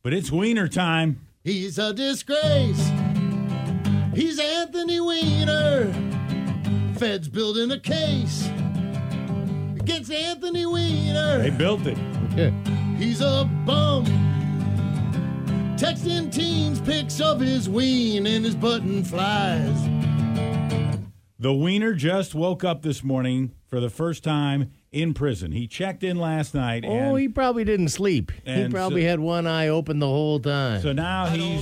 But it's wiener time. He's a disgrace. He's Anthony Weiner. Feds building a case against Anthony Weiner. They built it. He's a bum. Texting teens pics of his ween and his button flies. The wiener just woke up this morning for the first time in prison. He checked in last night. Oh, he probably didn't sleep. He probably had one eye open the whole time. So now he's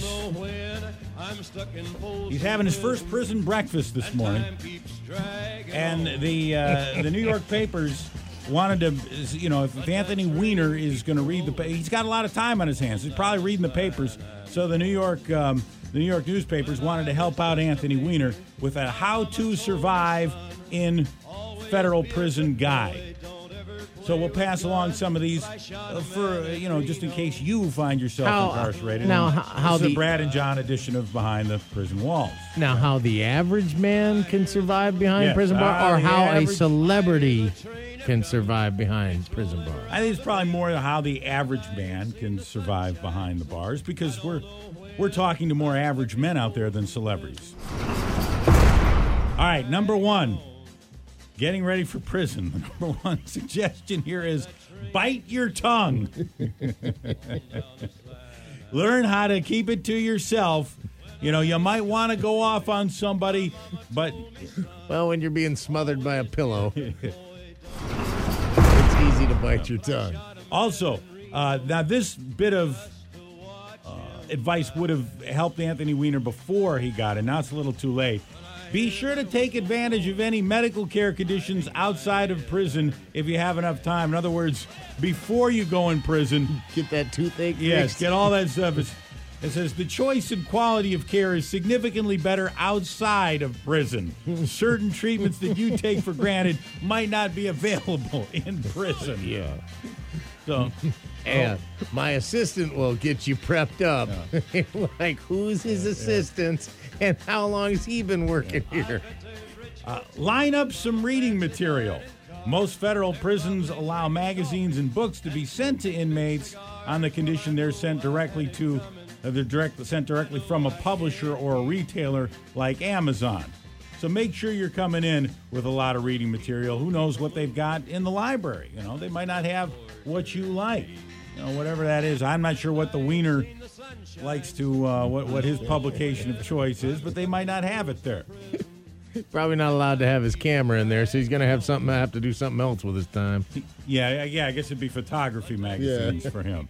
having his first prison breakfast this morning. And the New York papers wanted to, if Anthony Weiner is going to read he's got a lot of time on his hands. He's probably reading the papers. So the New York newspapers wanted to help out Anthony Weiner with a how to survive in federal prison guide. So we'll pass along some of these for, just in case you find yourself incarcerated. Now, this is the Brad and John edition of Behind the Prison Walls. Now, how the average man can survive behind prison bar, or how a celebrity can survive behind prison bars? I think it's probably more how the average man can survive behind the bars, because we're talking to more average men out there than celebrities. All right, number one. Getting ready for prison. The number one suggestion here is bite your tongue. Learn how to keep it to yourself. You might want to go off on somebody, but... Well, when you're being smothered by a pillow, it's easy to bite your tongue. Also, now this bit of advice would have helped Anthony Weiner before he got it. Now it's a little too late. Be sure to take advantage of any medical care conditions outside of prison if you have enough time. In other words, before you go in prison. Get that toothache fixed. Yes, get all that stuff. It says the choice and quality of care is significantly better outside of prison. Certain treatments that you take for granted might not be available in prison. Yeah. So, and my assistant will get you prepped up. Yeah. Like, who's his assistant and how long has he been working here? Line up some reading material. Most federal prisons allow magazines and books to be sent to inmates on the condition they're sent directly from a publisher or a retailer like Amazon. So make sure you're coming in with a lot of reading material. Who knows what they've got in the library? They might not have what you like. Whatever that is. I'm not sure what the Wiener likes to, what his publication of choice is, but they might not have it there. Probably not allowed to have his camera in there, so he's going to have to do something else with his time. Yeah, I guess it'd be photography magazines for him.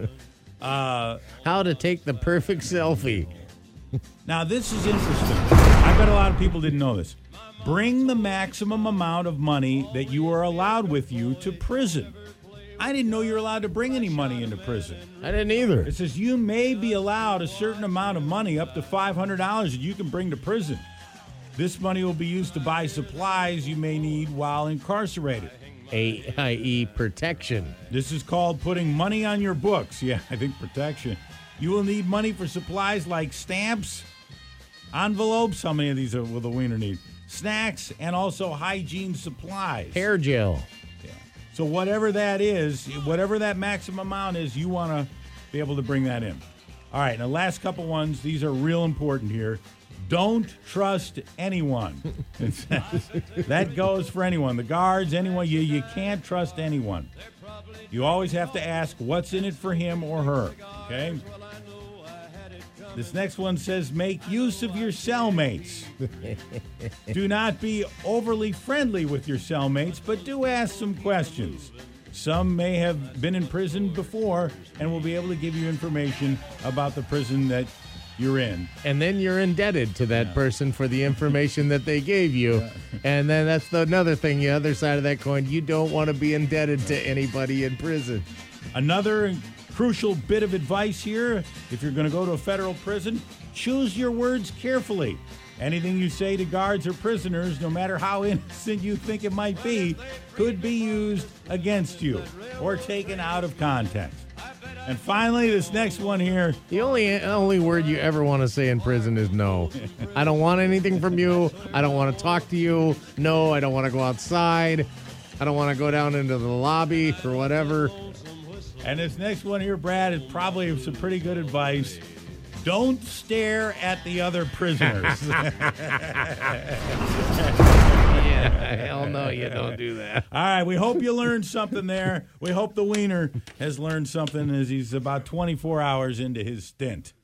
How to take the perfect selfie. Now, this is interesting. I bet a lot of people didn't know this. Bring the maximum amount of money that you are allowed with you to prison. I didn't know you were allowed to bring any money into prison. I didn't either. It says you may be allowed a certain amount of money, up to $500, that you can bring to prison. This money will be used to buy supplies you may need while incarcerated. i.e. protection. This is called putting money on your books. Yeah, I think protection. You will need money for supplies like stamps, envelopes. How many of these will the Wiener need? Snacks, and also hygiene supplies. Hair gel. Yeah. So whatever that is, whatever that maximum amount is, you want to be able to bring that in. All right, now last couple ones. These are real important here. Don't trust anyone. That goes for anyone. The guards, anyone. You can't trust anyone. You always have to ask what's in it for him or her. Okay? This next one says make use of your cellmates. Do not be overly friendly with your cellmates, but do ask some questions. Some may have been in prison before and will be able to give you information about the prison that you're in. And then you're indebted to that person for the information that they gave you. Yeah. And then that's another thing, the other side of that coin. You don't want to be indebted to anybody in prison. Another crucial bit of advice here, if you're going to go to a federal prison, choose your words carefully. Anything you say to guards or prisoners, no matter how innocent you think it might be, could be used against you or taken out of context. And finally, this next one here. The only word you ever want to say in prison is no. I don't want anything from you. I don't want to talk to you. No, I don't want to go outside. I don't want to go down into the lobby or whatever. And this next one here, Brad, is probably some pretty good advice. Don't stare at the other prisoners. Yeah, hell no, you don't do that. All right, we hope you learned something there. We hope the wiener has learned something as he's about 24 hours into his stint.